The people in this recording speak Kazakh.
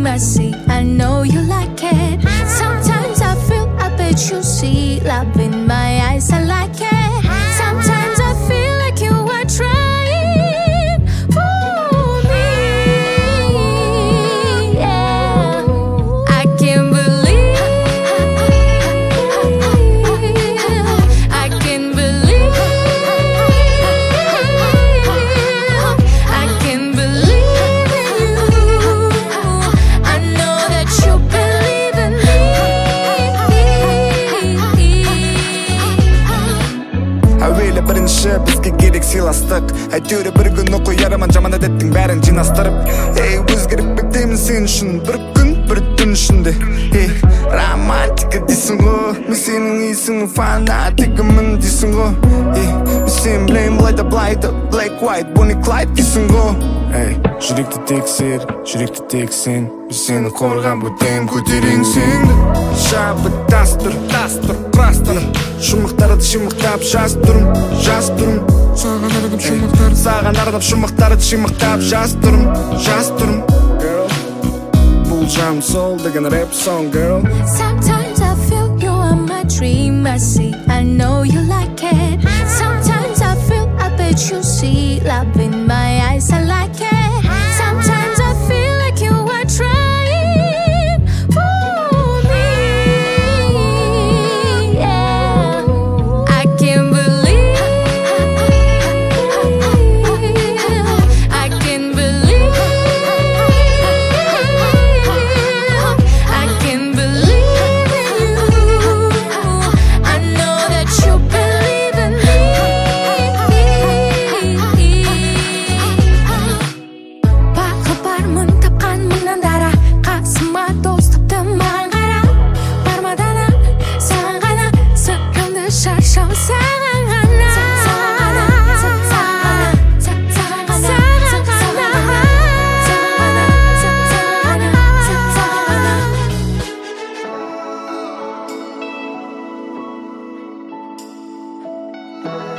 dream I see. I know you like it. Sometimes I feel, I bet you see love in my eyes. I like it. Sometimes I feel like you are trying for me. Yeah. I can't believe, I can't believe, I can't believe in you. I know that you believe in me. әуелі бірінші бізге керек сыйластық, әйтеуір бір күн оқу яраман жаман әдеттің бәрін жинастырып, ей өзгеріп бектеймін сен үшін бір күн бір түн ішінде. Ей романтика дейсің ғой, мен сенің исің фанатигімін дейсің ғой. Ей мен сен білейін былай да Black White Bonnie Clyde дейсің ғой. Ей жүректі тексер, жүректі тек сен, мен сені қорған бөтен көтерең сенді. Шабыттастыр, құрастырып, шумақтарды шимақтап жаз тұрым. Саған арнап шумақтарды шимақтап жаз тұрым. Бұл жам сол деген рэп song, girl. Sometimes I feel you are my dream I see. I know you like it. Sometimes I feel, I bet you see love in my eyes. I like it. Sometimes I feel like you are trying for me. Yeah. I can't believe, I can't believe, I can't believe in you. I know that you believe in me. Бақыт тапқан мыңнан дара, қасыма дос тапты маған қара. Бармадан саған ғана, сырымды шашам саған ғана. Саған ғана.